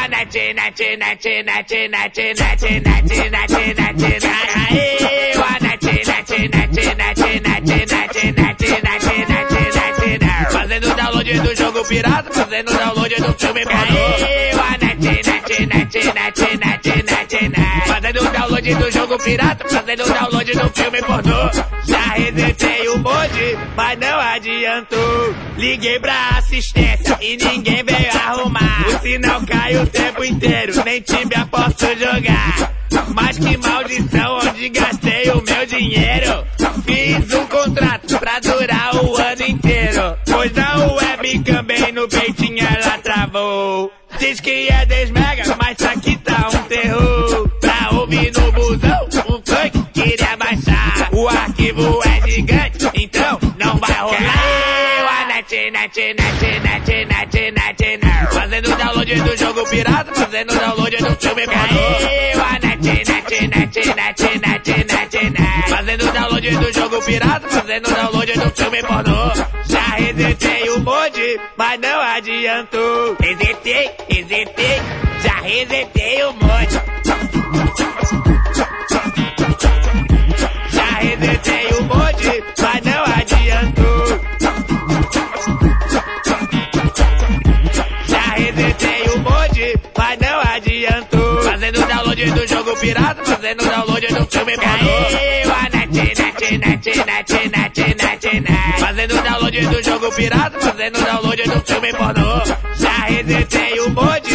net, net, net, net, net, net, net, net, net, net, aê, o net, net, net, net, net, net, net, net, net, fazendo download do jogo pirata, fazendo download do filme pornô. O net, net, net, net, net, net, net, fazendo download do jogo pirata, fazendo download do filme pornô. Já resetei o mod, mas não adiantou. Liguei pra assistência e ninguém veio arrumar. O sinal cai o tempo inteiro, nem Tibia posso jogar. Mas que maldição, onde gastei o meu dinheiro? Fiz um contrato pra durar o ano inteiro, pois na webcam bem no peitinho ela travou. Diz que é 10 mega, mas isso aqui tá um terror. Pra ouvir no busão, um funk queria baixar. O arquivo é gigante, então não vai rolar. Net, net, net, net, net, net, net, fazendo download do jogo pirata, fazendo download do filme pornô. Net, net, net, net, net, net, net, fazendo download do jogo pirata, fazendo download do filme pornô. Já resetei o mod, mas não adiantou. Resetei, já resetei o mod. Já resetei o mod, mas não adiantou. Já resetei o mod, mas não adiantou. Fazendo download do jogo pirata, fazendo download do filme pornô. Net, net, net, net, net, net, net, fazendo download do jogo pirata, fazendo download do filme pornô. Já resetei o mod,